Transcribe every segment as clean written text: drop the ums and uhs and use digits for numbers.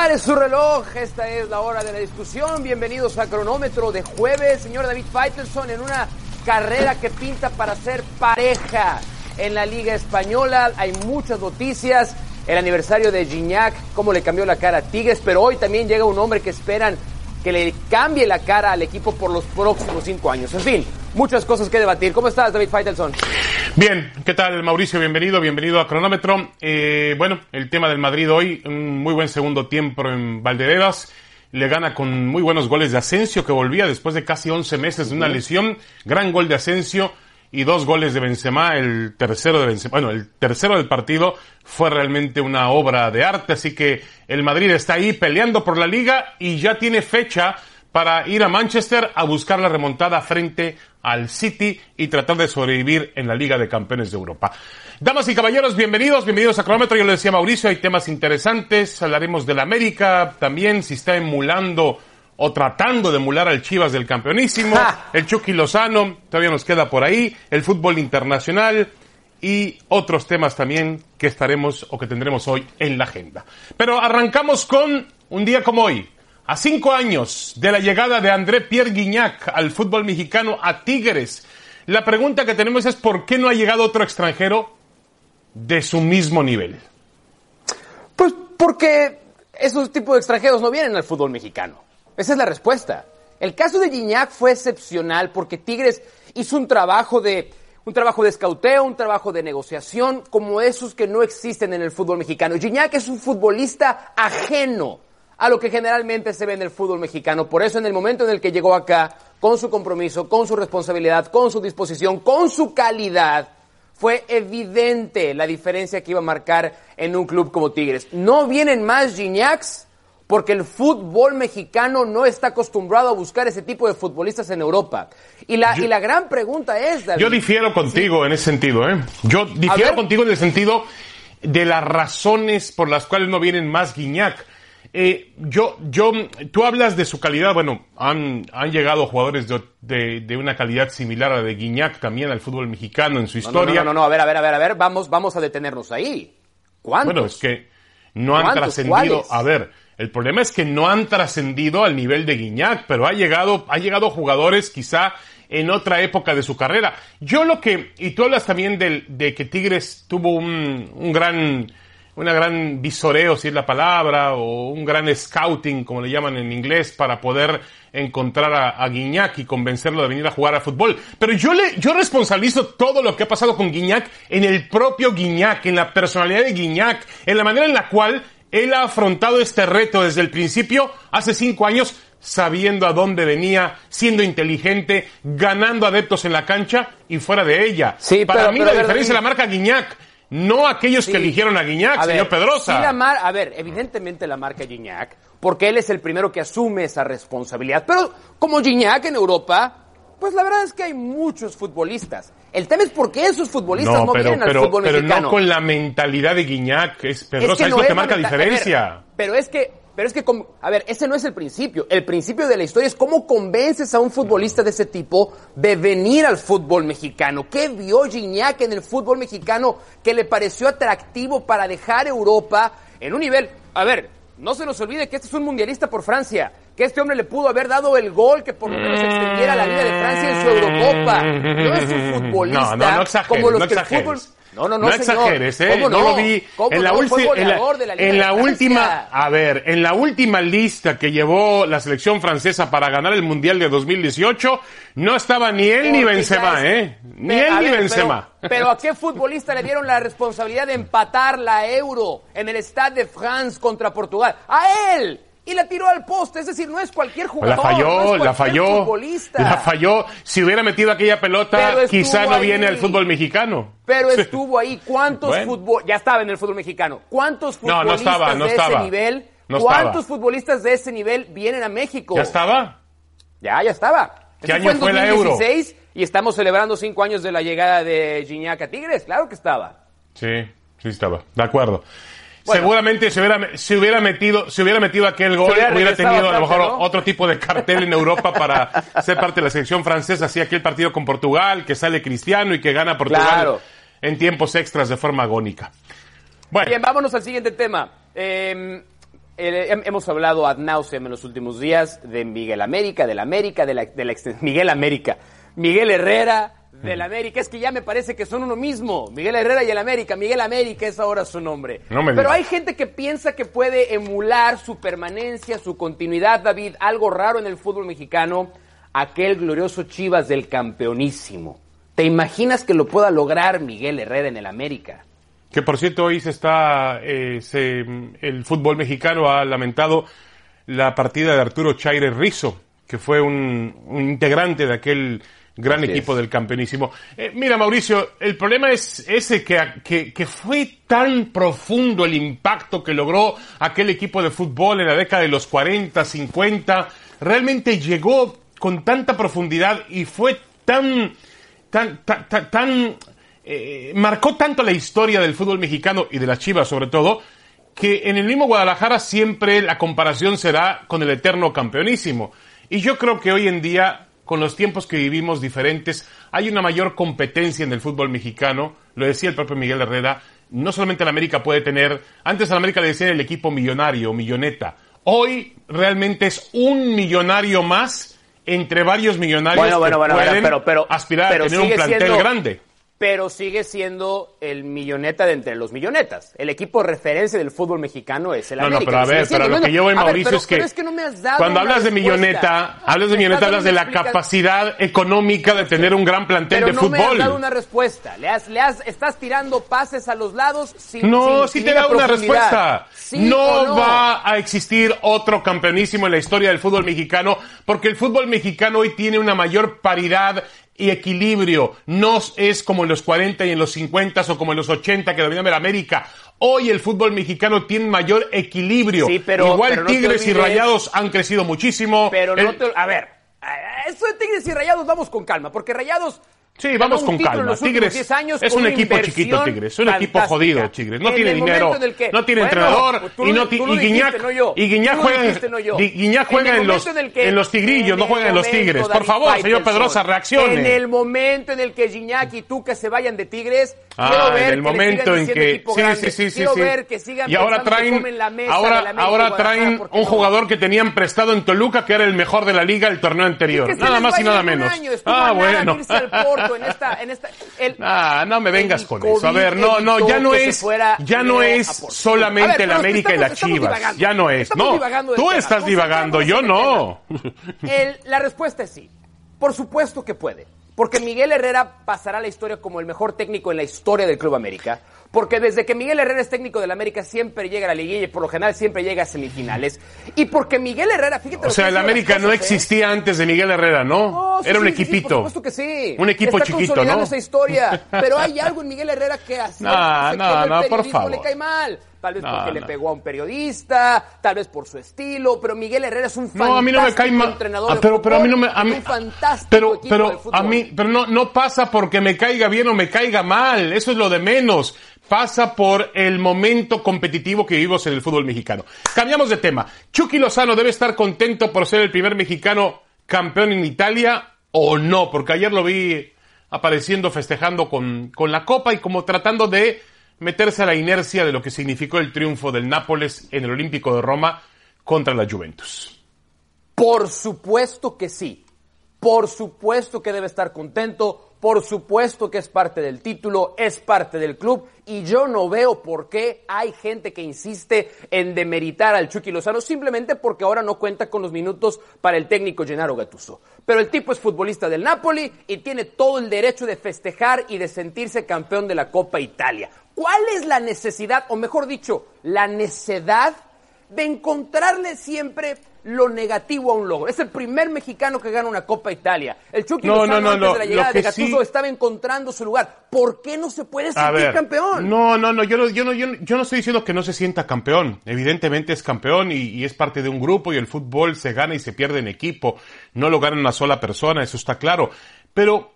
Pare su reloj, esta es la hora de la discusión. Bienvenidos a Cronómetro de jueves. Señor David Faitelson, en una carrera que pinta para ser pareja en la Liga Española. Hay muchas noticias. El aniversario de Gignac, cómo le cambió la cara a Tigres, pero hoy también llega un hombre que esperan que le cambie la cara al equipo por los próximos 5 años. En fin, muchas cosas que debatir. ¿Cómo estás, David Faitelson? Bien, ¿qué tal, Mauricio? Bienvenido a Cronómetro. Bueno, el tema del Madrid hoy, un muy buen segundo tiempo en Valdebebas. Le gana con muy buenos goles de Asensio, que volvía después de casi 11 meses de una lesión. Gran gol de Asensio y 2 goles de Benzema. El tercero del partido fue realmente una obra de arte. Así que el Madrid está ahí peleando por la Liga y ya tiene fecha para ir a Manchester a buscar la remontada frente al City y tratar de sobrevivir en la Liga de Campeones de Europa. Damas y caballeros, bienvenidos a Cronómetro. Yo le decía a Mauricio, hay temas interesantes, hablaremos del América, también si está emulando o tratando de emular al Chivas del campeonísimo, el Chucky Lozano, todavía nos queda por ahí, el fútbol internacional y otros temas también que estaremos o que tendremos hoy en la agenda. Pero arrancamos con un día como hoy. A 5 años de la llegada de André Pierre Gignac al fútbol mexicano, a Tigres, la pregunta que tenemos es ¿por qué no ha llegado otro extranjero de su mismo nivel? Pues porque esos tipos de extranjeros no vienen al fútbol mexicano. Esa es la respuesta. El caso de Gignac fue excepcional porque Tigres hizo un trabajo de escauteo, un trabajo de negociación, como esos que no existen en el fútbol mexicano. Gignac es un futbolista ajeno a lo que generalmente se ve en el fútbol mexicano. Por eso, en el momento en el que llegó acá, con su compromiso, con su responsabilidad, con su disposición, con su calidad, fue evidente la diferencia que iba a marcar en un club como Tigres. No vienen más Gignacs porque el fútbol mexicano no está acostumbrado a buscar ese tipo de futbolistas en Europa. Y la gran pregunta es, David... Yo difiero contigo en ese sentido, ¿eh? Yo difiero contigo en el sentido de las razones por las cuales no vienen más Gignac. Tú hablas de su calidad. Bueno, han llegado jugadores de una calidad similar a la de Gignac también al fútbol mexicano en su historia. No, a ver, vamos a detenernos ahí. ¿Cuántos? Bueno, es que no han trascendido. ¿Cuáles? A ver, el problema es que no han trascendido al nivel de Gignac, pero ha llegado jugadores quizá en otra época de su carrera. Y tú hablas también de que Tigres tuvo una gran visoreo, si es la palabra, o un gran scouting, como le llaman en inglés, para poder encontrar a Gignac y convencerlo de venir a jugar a fútbol. Pero yo responsabilizo todo lo que ha pasado con Gignac en el propio Gignac, en la personalidad de Gignac, en la manera en la cual él ha afrontado este reto desde el principio, hace 5 años, sabiendo a dónde venía, siendo inteligente, ganando adeptos en la cancha y fuera de ella. Sí, Para mí la diferencia la marca Gignac. No aquellos que eligieron a Gignac, señor Pedrosa. Sí, evidentemente la marca Gignac, porque él es el primero que asume esa responsabilidad. Pero como Gignac en Europa, pues la verdad es que hay muchos futbolistas. El tema es por qué esos futbolistas no vienen al fútbol mexicano. Pero no con la mentalidad de Gignac, Pedrosa, es lo que marca diferencia. Pero es que, ese no es el principio. El principio de la historia es cómo convences a un futbolista de ese tipo de venir al fútbol mexicano. ¿Qué vio Gignac en el fútbol mexicano que le pareció atractivo para dejar Europa en un nivel? A ver, no se nos olvide que este es un mundialista por Francia, que este hombre le pudo haber dado el gol que por lo menos extendiera la vida de Francia en su Eurocopa. No es un futbolista no exageres, como los no que el exageres. fútbol... No, No exageres, ¿eh? ¿Cómo no lo vi. En la última lista que llevó la selección francesa para ganar el Mundial de 2018, no estaba ni él ni Benzema, ¿eh? Ni él ni Benzema. Pero ¿a qué futbolista le dieron la responsabilidad de empatar la Euro en el Stade de France contra Portugal? ¡A él! Y la tiró al poste, es decir, no es cualquier jugador, la falló, futbolista. La falló. Si hubiera metido aquella pelota, quizá no viene al fútbol mexicano. Pero estuvo ahí. ¿Cuántos ya estaba en el fútbol mexicano? ¿Cuántos futbolistas de ese nivel? ¿Cuántos futbolistas de ese nivel vienen a México? ¿Ya estaba? Ya estaba. ¿Qué año fue la Euro? 2016 y estamos celebrando 5 años de la llegada de Gignac a Tigres. Claro que estaba. Sí estaba. De acuerdo. Bueno, seguramente si hubiera metido aquel gol, hubiera tenido a lo mejor otro tipo de cartel en Europa para ser parte de la selección francesa. Así aquel partido con Portugal, que sale Cristiano y que gana Portugal en tiempos extras de forma agónica. Bueno. Bien, vámonos al siguiente tema. hemos hablado ad nauseam en los últimos días de Miguel América, Miguel Herrera, del América. Es que ya me parece que son uno mismo. Miguel Herrera y el América. Miguel América es ahora su nombre. Pero hay gente que piensa que puede emular su permanencia, su continuidad, David. Algo raro en el fútbol mexicano. Aquel glorioso Chivas del campeonísimo. ¿Te imaginas que lo pueda lograr Miguel Herrera en el América? Que por cierto hoy el fútbol mexicano ha lamentado la partida de Arturo Chaire Rizzo, que fue un integrante de aquel gran equipo del campeonísimo. Mira, Mauricio, el problema es ese que fue tan profundo el impacto que logró aquel equipo de fútbol en la década de los 40, 50. Realmente llegó con tanta profundidad y fue marcó tanto la historia del fútbol mexicano y de las Chivas sobre todo, que en el mismo Guadalajara siempre la comparación será con el eterno campeonísimo. Y yo creo que hoy en día, con los tiempos que vivimos diferentes, hay una mayor competencia en el fútbol mexicano. Lo decía el propio Miguel Herrera, no solamente el América puede tener, antes al América le decían el equipo millonario, milloneta. Hoy realmente es un millonario más entre varios millonarios que pueden aspirar a tener un plantel grande. Pero sigue siendo el milloneta de entre los millonetas. El equipo referencia del fútbol mexicano es el América. No, pero a ver, pero lo que yo voy, Mauricio, es que no me has dado cuando hablas de milloneta, hablas de la capacidad económica de tener un gran plantel de fútbol. Pero no me has dado una respuesta. Estás tirando pases a los lados sin sí te he dado una respuesta. ¿Sí no va a existir otro campeonísimo en la historia del fútbol mexicano, porque el fútbol mexicano hoy tiene una mayor paridad y equilibrio. No es como en los 40 y en los 50 o como en los 80 que dominaba el América. Hoy el fútbol mexicano tiene mayor equilibrio. Sí, igual Tigres y Rayados han crecido muchísimo. A ver, esto de Tigres y Rayados vamos con calma, porque Rayados... Sí, vamos con calma. Tigres es un equipo chiquito, Tigres. Es un equipo jodido, Tigres. No tiene dinero, no tiene entrenador y Guiñac juega en los Tigrillos, no juega en los Tigres. Por favor, señor Pedrosa, reaccione. En el momento en el que Guiñac y Tuca se vayan de Tigres, quiero ver en el momento en que quiero ver que sigan y ahora traen un jugador que tenían prestado en Toluca que era el mejor de la liga el torneo anterior. Nada más y nada menos. Bueno. No me vengas con eso. A ver, ya no es solamente el América y la Chivas. Ya no es. No, tú estás divagando, yo no. La respuesta es sí. Por supuesto que puede. Porque Miguel Herrera pasará a la historia como el mejor técnico en la historia del Club América. Porque desde que Miguel Herrera es técnico del América siempre llega a la liguilla y por lo general siempre llega a semifinales. Y porque Miguel Herrera, fíjate... O sea, el América no existía antes de Miguel Herrera, ¿no? Era un equipito. Sí, por supuesto que sí. Un equipo chiquito, ¿no? Esa historia. Pero hay algo en Miguel Herrera que así por favor. Le cae mal. Tal vez porque le pegó a un periodista, tal vez por su estilo, pero Miguel Herrera es un fantástico entrenador de fútbol, un fantástico equipo de fútbol. Pero no pasa porque me caiga bien o me caiga mal, eso es lo de menos. Pasa por el momento competitivo que vivimos en el fútbol mexicano. Cambiamos de tema. Chucky Lozano debe estar contento por ser el primer mexicano campeón en Italia o no, porque ayer lo vi apareciendo festejando con la copa y como tratando de meterse a la inercia de lo que significó el triunfo del Nápoles en el Olímpico de Roma contra la Juventus. Por supuesto que sí. Por supuesto que debe estar contento. Por supuesto que es parte del título, es parte del club. Y yo no veo por qué hay gente que insiste en demeritar al Chucky Lozano simplemente porque ahora no cuenta con los minutos para el técnico Gennaro Gattuso. Pero el tipo es futbolista del Napoli y tiene todo el derecho de festejar y de sentirse campeón de la Copa Italia. ¿Cuál es la necesidad, o mejor dicho, la necedad de encontrarle siempre lo negativo a un logro? Es el primer mexicano que gana una Copa Italia. El Chucky Lozano antes de la llegada de Gattuso estaba encontrando su lugar. ¿Por qué no se puede sentir campeón? No, yo no estoy diciendo que no se sienta campeón. Evidentemente es campeón y es parte de un grupo y el fútbol se gana y se pierde en equipo. No lo gana una sola persona, eso está claro. Pero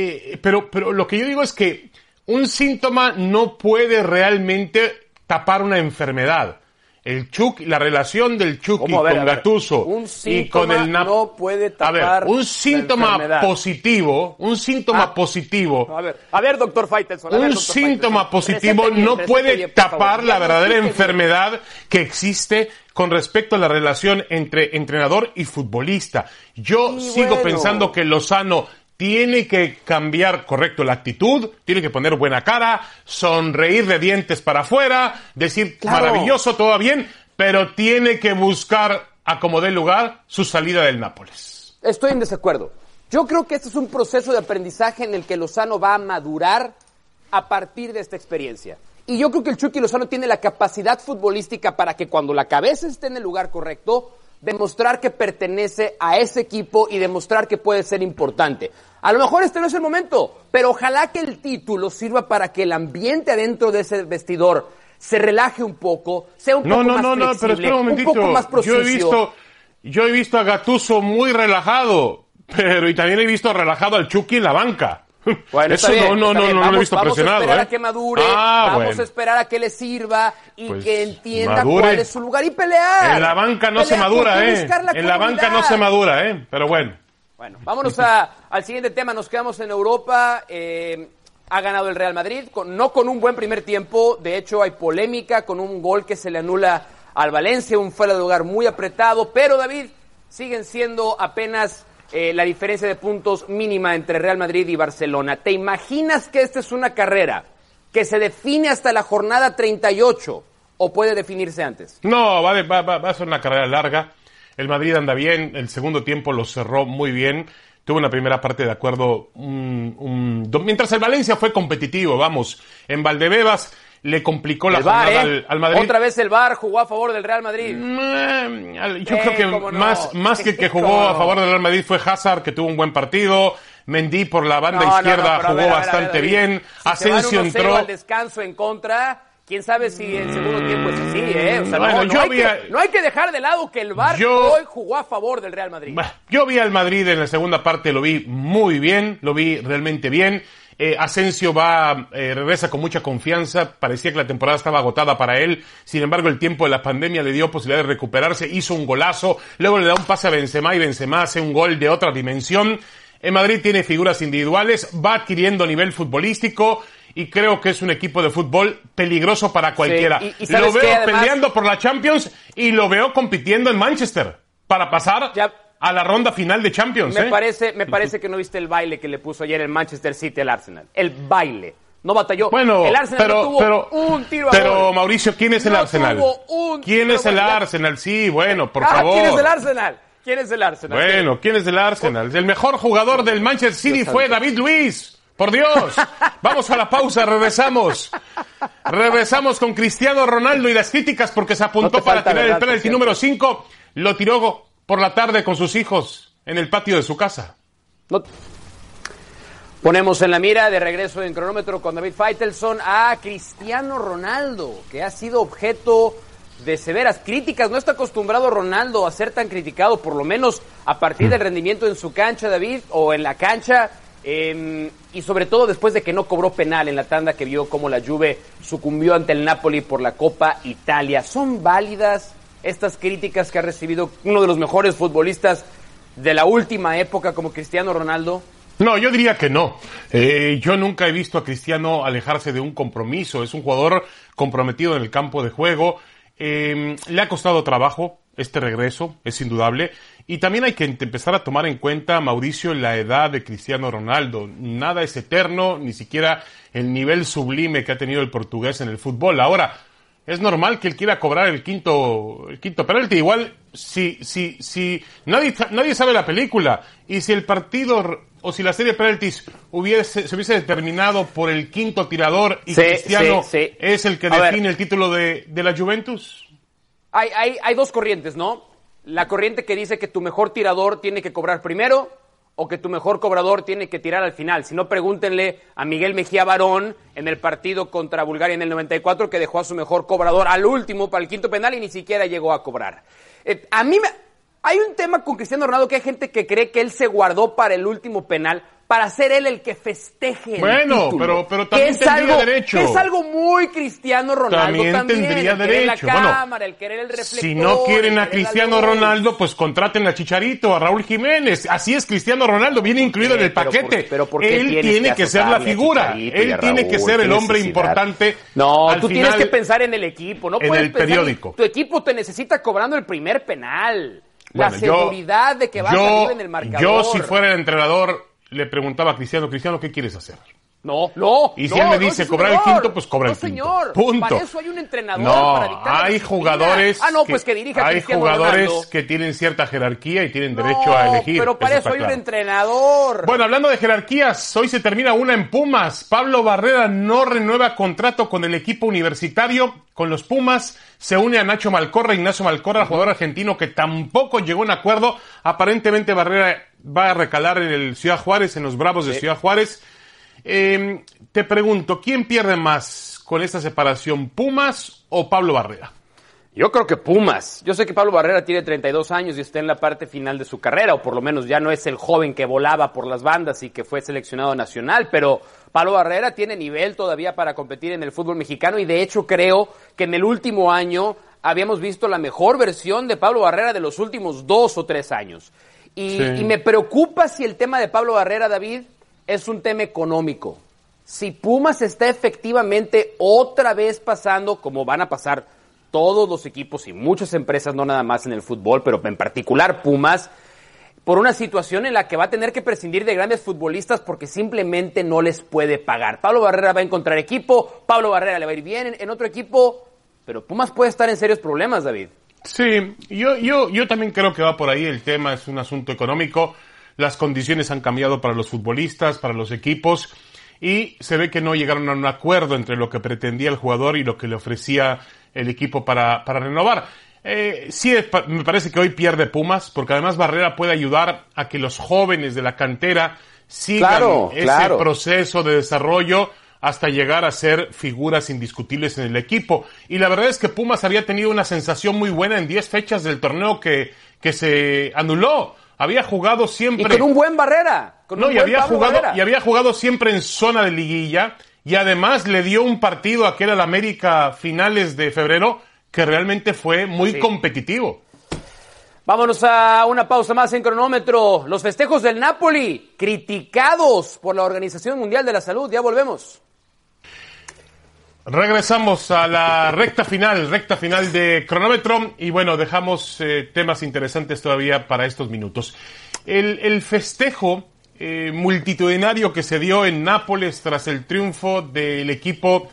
lo que yo digo es que un síntoma no puede realmente tapar una enfermedad. La relación del Chucky con Gattuso y con el no puede tapar un síntoma positivo, A ver, doctor Faitelson. Un síntoma positivo no puede tapar la verdadera enfermedad que existe con respecto a la relación entre entrenador y futbolista. Yo sigo pensando que Lozano tiene que cambiar, correcto, la actitud, tiene que poner buena cara, sonreír de dientes para afuera, decir maravilloso, todo bien, pero tiene que buscar, a como dé lugar, su salida del Nápoles. Estoy en desacuerdo. Yo creo que este es un proceso de aprendizaje en el que Lozano va a madurar a partir de esta experiencia. Y yo creo que el Chucky Lozano tiene la capacidad futbolística para que cuando la cabeza esté en el lugar correcto, demostrar que pertenece a ese equipo y demostrar que puede ser importante. A lo mejor este no es el momento, pero ojalá que el título sirva para que el ambiente adentro de ese vestidor se relaje un poco, sea un poco más flexible, pero espera un momentito. Un poco más propicio. Yo he visto a Gattuso muy relajado, pero y también he visto relajado al Chucky en la banca. Bueno, eso no lo he visto presionado. Vamos a esperar a que madure, vamos a esperar a que le sirva y pues que entienda cuál es su lugar y pelear. En la banca no se madura, En la banca no se madura, pero bueno. Bueno, vámonos al siguiente tema. Nos quedamos en Europa. Ha ganado el Real Madrid, no con un buen primer tiempo. De hecho, hay polémica con un gol que se le anula al Valencia, un fuera de lugar muy apretado. Pero, David, siguen siendo apenas la diferencia de puntos mínima entre Real Madrid y Barcelona. ¿Te imaginas que esta es una carrera que se define hasta la jornada 38 o puede definirse antes? No, va a ser una carrera larga. El Madrid anda bien, el segundo tiempo lo cerró muy bien. Tuvo una primera parte de acuerdo, mientras el Valencia fue competitivo, en Valdebebas le complicó la jornada al Madrid. Otra vez el VAR jugó a favor del Real Madrid. Yo creo que más que jugó a favor del Real Madrid fue Hazard, que tuvo un buen partido. Mendy por la banda izquierda jugó bastante bien. Si Asensio entró al descanso en contra. ¿Quién sabe si el segundo tiempo es así, O sea, no hay que dejar de lado que el VAR hoy jugó a favor del Real Madrid. Yo vi al Madrid en la segunda parte, lo vi muy bien, lo vi realmente bien. Asensio regresa con mucha confianza, parecía que la temporada estaba agotada para él, sin embargo el tiempo de la pandemia le dio posibilidad de recuperarse, hizo un golazo, luego le da un pase a Benzema y Benzema hace un gol de otra dimensión. El Madrid tiene figuras individuales, va adquiriendo nivel futbolístico y creo que es un equipo de fútbol peligroso para cualquiera. Sí, lo veo peleando por la Champions y lo veo compitiendo en Manchester para pasar a la ronda final de Champions. Me parece que no viste el baile que le puso ayer el Manchester City al Arsenal. El baile. No batalló. Bueno, el Arsenal no tuvo un tiro a gol. Pero Mauricio, ¿quién es el Arsenal? ¿Quién es el Arsenal? Sí, bueno, por favor. ¿Quién es el Arsenal? ¿Quién es el Arsenal? Bueno, ¿quién es el Arsenal? El mejor jugador del Manchester City fue David Luiz. Por Dios. Vamos a la pausa, regresamos. Regresamos con Cristiano Ronaldo y las críticas porque se apuntó para tirar el penalti número 5. Lo tiró por la tarde con sus hijos en el patio de su casa. Ponemos en la mira, de regreso en cronómetro con David Faitelson, a Cristiano Ronaldo, que ha sido objeto de severas críticas. No está acostumbrado Ronaldo a ser tan criticado, por lo menos a partir del rendimiento en su cancha, David, o en la cancha, y sobre todo después de que no cobró penal en la tanda que vio cómo la Juve sucumbió ante el Napoli por la Copa Italia. ¿Son válidas estas críticas que ha recibido uno de los mejores futbolistas de la última época como Cristiano Ronaldo? No, yo diría que no. Yo nunca he visto a Cristiano alejarse de un compromiso. Es un jugador comprometido en el campo de juego. Le ha costado trabajo este regreso, es indudable. Y también hay que empezar a tomar en cuenta, Mauricio, la edad de Cristiano Ronaldo. Nada es eterno, ni siquiera el nivel sublime que ha tenido el portugués en el fútbol. Ahora, es normal que él quiera cobrar el quinto penalti. Igual, si nadie sabe la película, y si el partido o si la serie de penaltis se hubiese determinado por el quinto tirador y Cristiano es el que define el título de la Juventus. Hay dos corrientes, ¿no? La corriente que dice que tu mejor tirador tiene que cobrar primero o que tu mejor cobrador tiene que tirar al final. Si no, pregúntenle a Miguel Mejía Barón en el partido contra Bulgaria en el 94, que dejó a su mejor cobrador al último para el quinto penal y ni siquiera llegó a cobrar. Hay un tema con Cristiano Ronaldo, que hay gente que cree que él se guardó para el último penal para ser él el que festeje el título. pero también tendría derecho. Que es algo muy Cristiano Ronaldo también. Tendría derecho. La cámara, el querer el reflector. Si no quieren a Cristiano Ronaldo, pues contraten a Chicharito, a Raúl Jiménez. Así es Cristiano Ronaldo, viene incluido en el paquete. Él tiene que ser la figura. Él tiene que ser el hombre importante. No, tú tienes que pensar en el equipo. No puedes en el periódico. Tu equipo te necesita cobrando el primer penal. La seguridad de que va a salir en el marcador. Yo, si fuera el entrenador, le preguntaba a Cristiano, ¿qué quieres hacer? No. Y si él me dice cobrar el quinto, pues cobra el quinto. Señor. Punto. Para eso hay un entrenador para dictar hay jugadores. Que dirija hay Cristiano jugadores Ronaldo. Que tienen cierta jerarquía y tienen derecho a elegir. Pero para eso hay un entrenador. Bueno, hablando de jerarquías, hoy se termina una en Pumas. Pablo Barrera no renueva contrato con el equipo universitario, con los Pumas. Se une a Ignacio Malcorra, jugador argentino que tampoco llegó a un acuerdo. Aparentemente Barrera va a recalar en el Ciudad Juárez, en los Bravos de Ciudad Juárez. Te pregunto, ¿quién pierde más con esta separación, Pumas o Pablo Barrera? Yo creo que Pumas. Yo sé que Pablo Barrera tiene 32 años y está en la parte final de su carrera, o por lo menos ya no es el joven que volaba por las bandas y que fue seleccionado nacional, pero Pablo Barrera tiene nivel todavía para competir en el fútbol mexicano y de hecho creo que en el último año habíamos visto la mejor versión de Pablo Barrera de los últimos 2 o 3 años. Y me preocupa si el tema de Pablo Barrera, David, es un tema económico. Si Pumas está efectivamente otra vez pasando, como van a pasar todos los equipos y muchas empresas, no nada más en el fútbol, pero en particular Pumas, por una situación en la que va a tener que prescindir de grandes futbolistas porque simplemente no les puede pagar. Pablo Barrera va a encontrar equipo, Pablo Barrera le va a ir bien en otro equipo, pero Pumas puede estar en serios problemas, David. Sí, yo también creo que va por ahí, el tema es un asunto económico. Las condiciones han cambiado para los futbolistas, para los equipos, y se ve que no llegaron a un acuerdo entre lo que pretendía el jugador y lo que le ofrecía el equipo para renovar. Me parece que hoy pierde Pumas, porque además Barrera puede ayudar a que los jóvenes de la cantera sigan ese proceso de desarrollo hasta llegar a ser figuras indiscutibles en el equipo. Y la verdad es que Pumas había tenido una sensación muy buena en 10 fechas del torneo que se anuló. Había jugado siempre... Y con un buen Barrera. Había jugado siempre en zona de liguilla y además le dio un partido a aquel al América finales de febrero que realmente fue muy competitivo. Vámonos a una pausa más en cronómetro. Los festejos del Napoli, criticados por la Organización Mundial de la Salud. Ya volvemos. Regresamos a la recta final de cronómetro y bueno, dejamos temas interesantes todavía para estos minutos. El festejo multitudinario que se dio en Nápoles tras el triunfo del equipo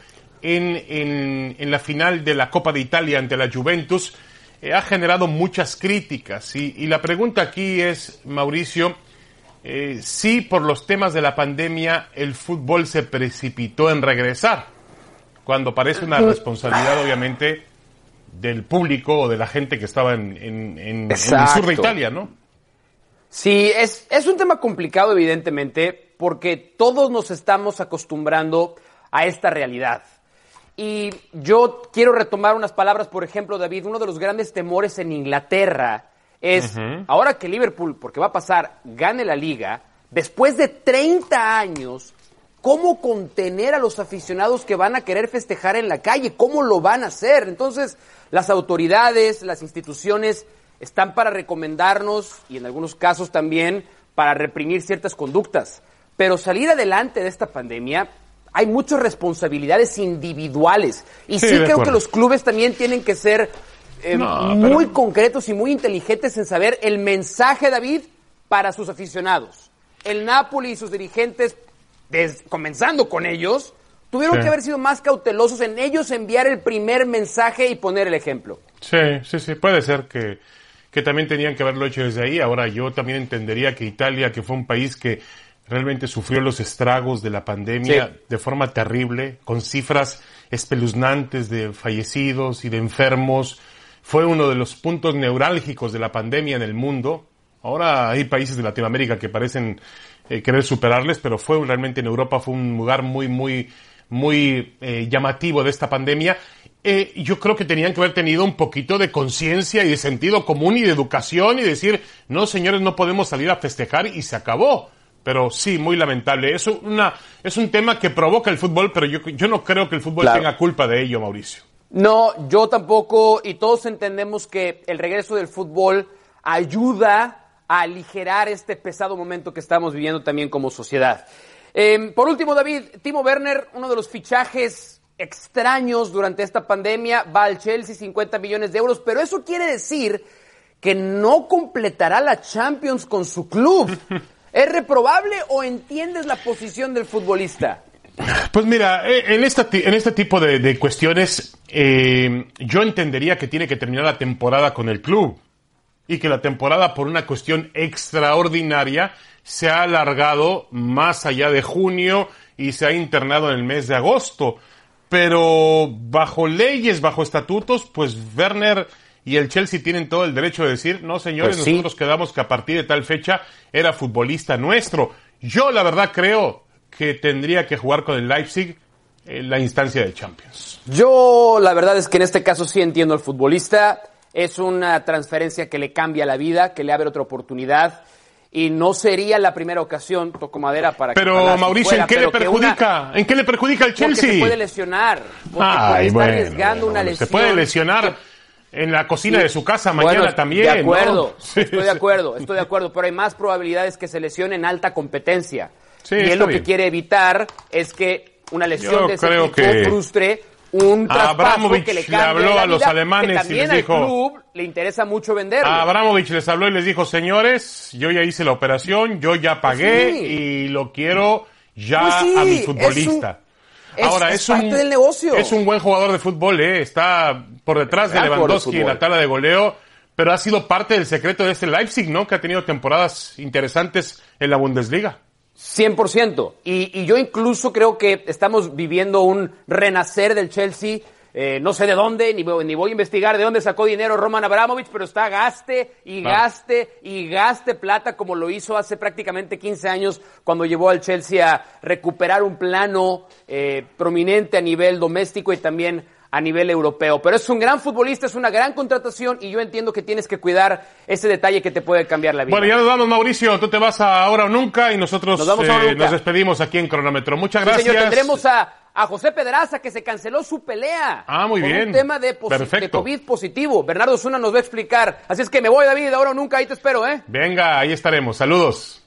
en la final de la Copa de Italia ante la Juventus ha generado muchas críticas y la pregunta aquí es, Mauricio, si por los temas de la pandemia el fútbol se precipitó en regresar, cuando parece una responsabilidad, obviamente, del público o de la gente que estaba en el sur de Italia, ¿no? Sí, es un tema complicado, evidentemente, porque todos nos estamos acostumbrando a esta realidad. Y yo quiero retomar unas palabras, por ejemplo, David, uno de los grandes temores en Inglaterra es, ahora que Liverpool, porque va a pasar, gane la Liga, después de 30 años... ¿Cómo contener a los aficionados que van a querer festejar en la calle? ¿Cómo lo van a hacer? Entonces, las autoridades, las instituciones están para recomendarnos y en algunos casos también para reprimir ciertas conductas. Pero salir adelante de esta pandemia, hay muchas responsabilidades individuales. Y sí creo que los clubes también tienen que ser muy concretos y muy inteligentes en saber el mensaje, David, para sus aficionados. El Napoli y sus dirigentes... comenzando con ellos, tuvieron que haber sido más cautelosos en ellos enviar el primer mensaje y poner el ejemplo. Sí, puede ser que también tenían que haberlo hecho desde ahí. Ahora, yo también entendería que Italia, que fue un país que realmente sufrió los estragos de la pandemia de forma terrible, con cifras espeluznantes de fallecidos y de enfermos, fue uno de los puntos neurálgicos de la pandemia en el mundo. Ahora hay países de Latinoamérica que parecen querer superarles, pero realmente en Europa fue un lugar muy llamativo de esta pandemia. Yo creo que tenían que haber tenido un poquito de conciencia y de sentido común y de educación y decir, no señores, no podemos salir a festejar y se acabó. Pero sí, muy lamentable. Es un tema que provoca el fútbol, pero yo no creo que el fútbol tenga culpa de ello, Mauricio. No, yo tampoco, y todos entendemos que el regreso del fútbol ayuda a aligerar este pesado momento que estamos viviendo también como sociedad. Por último, David, Timo Werner, uno de los fichajes extraños durante esta pandemia, va al Chelsea, 50 millones de euros, pero eso quiere decir que no completará la Champions con su club. ¿Es reprobable o entiendes la posición del futbolista? Pues mira, en este tipo de cuestiones, yo entendería que tiene que terminar la temporada con el club y que la temporada, por una cuestión extraordinaria, se ha alargado más allá de junio y se ha internado en el mes de agosto. Pero bajo leyes, bajo estatutos, pues Werner y el Chelsea tienen todo el derecho de decir, no señores, pues sí, nosotros quedamos que a partir de tal fecha era futbolista nuestro. Yo la verdad creo que tendría que jugar con el Leipzig en la instancia de Champions. Yo la verdad es que en este caso sí entiendo al futbolista. Es una transferencia que le cambia la vida, que le abre otra oportunidad. Y no sería la primera ocasión, toco madera, para que... Pero, Mauricio, ¿en qué le perjudica? ¿En qué le perjudica al Chelsea? Porque se puede lesionar. Porque está arriesgando una lesión. Se puede lesionar en la cocina de su casa mañana también. De acuerdo, ¿no? estoy de acuerdo. Pero hay más probabilidades que se lesione en alta competencia. Sí, y él lo que quiere evitar es que una lesión de ese tipo frustre un traspaso que le cambie habló la a los vida, alemanes que y les dijo, al dijo, club le interesa mucho venderlo. A Abramovich les habló y les dijo, señores, yo ya hice la operación, yo ya pagué y lo quiero ya a mi futbolista. Es parte del negocio. Es un buen jugador de fútbol, está por detrás de Lewandowski en la tabla de goleo, pero ha sido parte del secreto de este Leipzig, ¿no? Que ha tenido temporadas interesantes en la Bundesliga. 100%. Y yo incluso creo que estamos viviendo un renacer del Chelsea. No sé de dónde, ni voy a investigar de dónde sacó dinero Roman Abramovich, pero está gaste plata como lo hizo hace prácticamente 15 años cuando llevó al Chelsea a recuperar un plano prominente a nivel doméstico y también a nivel europeo. Pero es un gran futbolista, es una gran contratación y yo entiendo que tienes que cuidar ese detalle que te puede cambiar la vida. Bueno, ya nos vamos, Mauricio. Tú te vas a Ahora o Nunca y nosotros nos despedimos aquí en Cronómetro. Muchas gracias. Señor, tendremos a José Pedraza, que se canceló su pelea. Muy bien. Por un tema de COVID positivo. Bernardo Osuna nos va a explicar. Así es que me voy, David, Ahora o Nunca. Ahí te espero, Venga, ahí estaremos. Saludos.